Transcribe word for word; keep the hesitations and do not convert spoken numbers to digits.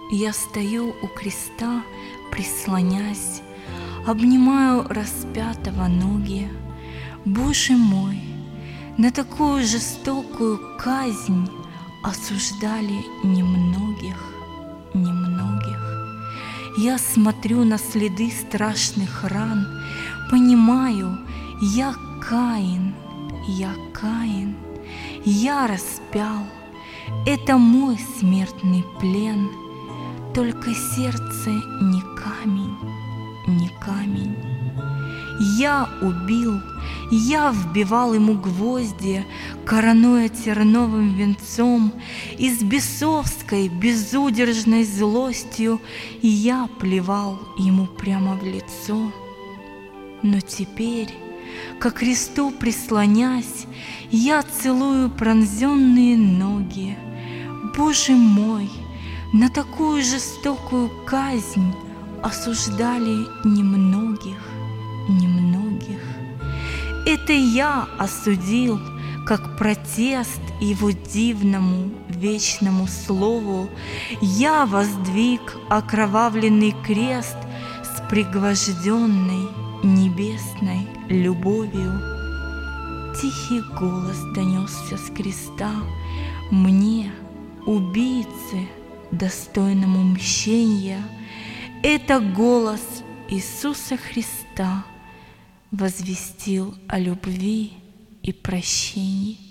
Я стою у креста, прислонясь, обнимаю распятого ноги. Боже мой, на такую жестокую казнь осуждали немногих, немногих. Я смотрю на следы страшных ран, понимаю, я Каин, я Каин, я распял, это мой смертный плен, только сердце не камень, не камень. Я убил, я вбивал ему гвозди, коронуя терновым венцом, и с бесовской, безудержной злостью я плевал ему прямо в лицо. Но теперь, ко кресту прислонясь, я целую пронзенные ноги. Боже мой, на такую жестокую казнь осуждали немногих, немногих. Это я осудил, как протест его дивному вечному слову. Я воздвиг окровавленный крест с пригвожденной небесной любовью. Тихий голос донесся с креста мне, убийце, достойному мщения. Это голос Иисуса Христа возвестил о любви и прощении.